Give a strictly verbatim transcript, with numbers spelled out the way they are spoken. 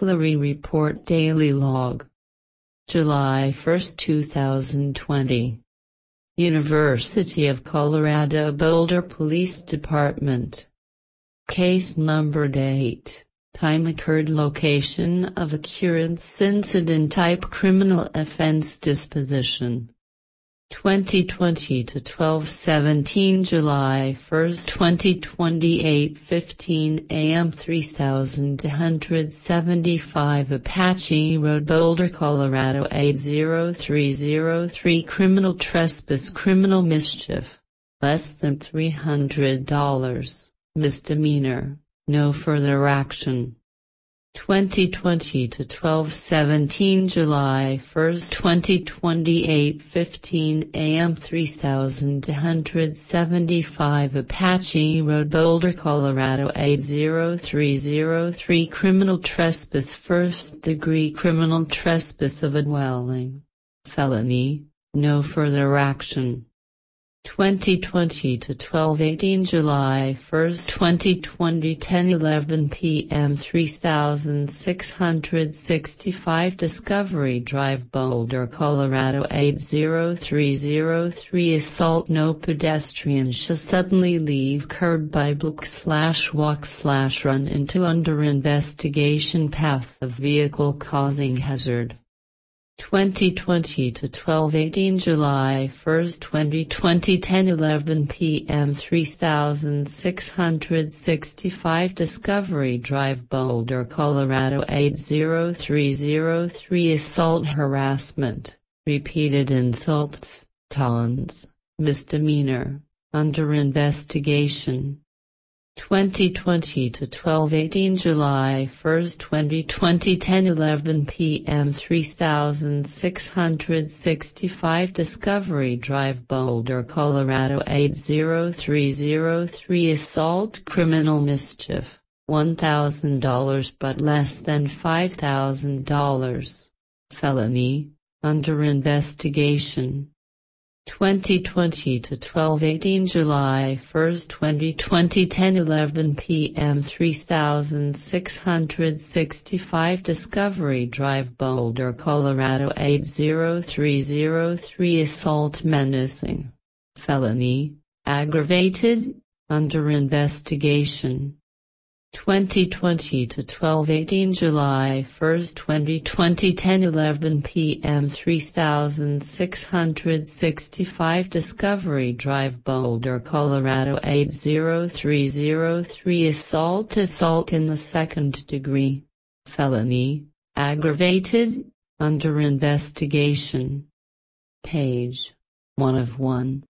Burglary Report Daily Log. July first two thousand twenty. University of Colorado Boulder Police Department. Case numbered eight. Time occurred, location of occurrence, incident type criminal offense disposition. twenty twenty to twelve seventeen July first twenty twenty, eight fifteen a m three thousand one hundred seventy-five Apache Road, Boulder, Colorado eight zero three zero three. Criminal trespass, criminal mischief, less than three hundred dollars, misdemeanor, no further action. twenty twenty to twelve seventeen July first twenty twenty, eight fifteen a m three thousand one hundred seventy-five Apache Road, Boulder, Colorado eight zero three zero three. Criminal trespass, first degree criminal trespass of a dwelling, felony, no further action. twenty twenty to twelve eighteen July first twenty twenty, ten eleven p m three thousand six hundred sixty-five Discovery Drive, Boulder, Colorado eight zero three zero three. Assault, no pedestrian shall suddenly leave curb by book slash walk slash run into under investigation path of vehicle causing hazard. twenty twenty to twelve eighteen July first twenty twenty, ten eleven p m three thousand six hundred sixty-five Discovery Drive, Boulder, Colorado eight zero three zero three. Assault, harassment, repeated insults, taunts, misdemeanor, under investigation. twenty twenty to twelve eighteen July first twenty twenty, ten eleven p m three thousand six hundred sixty-five Discovery Drive, Boulder, Colorado eight zero three zero three. Assault, criminal mischief, one thousand dollars but less than five thousand dollars, felony, under investigation. twenty twenty to twelve eighteen July first twenty twenty, ten eleven p m three thousand six hundred sixty-five Discovery Drive, Boulder, Colorado eight zero three zero three. Assault, menacing, felony, aggravated, under investigation. twenty twenty to twelve eighteen July first twenty twenty, ten eleven p m three thousand six hundred sixty-five Discovery Drive, Boulder, Colorado eight zero three zero three. Assault, assault in the second degree, felony, aggravated, under investigation. Page one of one.